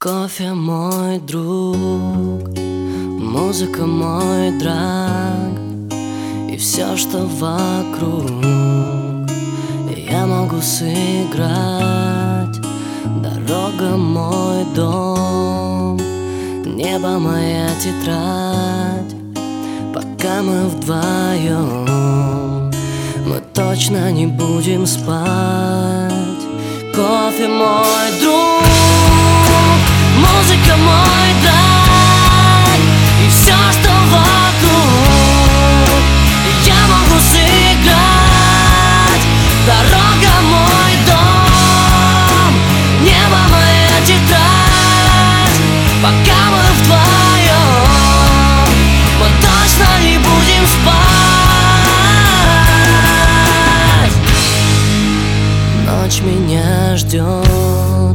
Кофе мой друг, музыка мой драг, и все, что вокруг я могу сыграть. Дорога мой дом, небо моя тетрадь. Пока мы вдвоем, мы точно не будем спать. Кофе мой